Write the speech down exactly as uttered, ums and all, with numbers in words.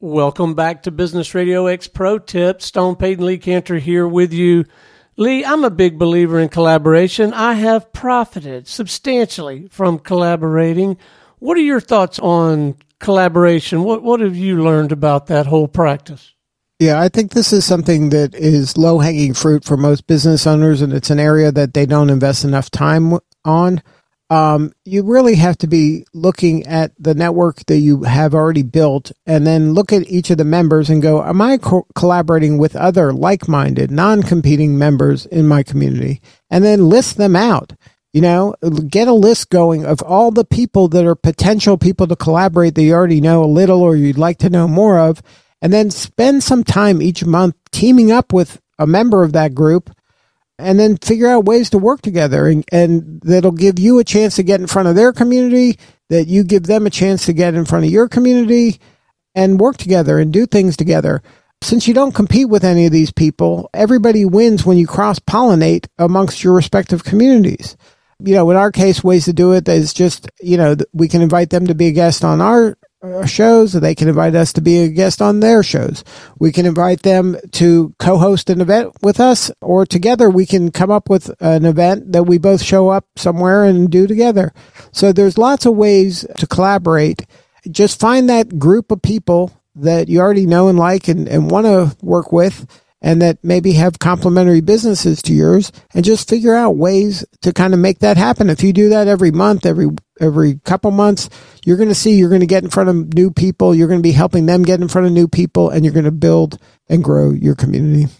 Welcome back to Business Radio X Pro Tips. Stone Payton Lee Cantor here with you. Lee, I'm a big believer in collaboration. I have profited substantially from collaborating. What are your thoughts on collaboration? What what have you learned about that whole practice? Yeah, I think this is something that is low-hanging fruit for most business owners, and it's an area that they don't invest enough time on. Um, you really have to be looking at the network that you have already built and then look at each of the members and go, am I co- collaborating with other like-minded, non-competing members in my community? And then list them out. You know, get a list going of all the people that are potential people to collaborate that you already know a little or you'd like to know more of, and then spend some time each month teaming up with a member of that group and then figure out ways to work together, and, and that'll give you a chance to get in front of their community, that you give them a chance to get in front of your community and work together and do things together. Since you don't compete with any of these people, everybody wins when you cross-pollinate amongst your respective communities. You know, in our case, ways to do it is just, you know, we can invite them to be a guest on our shows, they can invite us to be a guest on their shows. We can invite them to co-host an event with us, or together we can come up with an event that we both show up somewhere and do together. So there's lots of ways to collaborate. Just find that group of people that you already know and like and, and want to work with, and that maybe have complementary businesses to yours, and just figure out ways to kind of make that happen. If you do that every month, every every couple months, you're going to see you're going to get in front of new people. You're going to be helping them get in front of new people, and you're going to build and grow your community.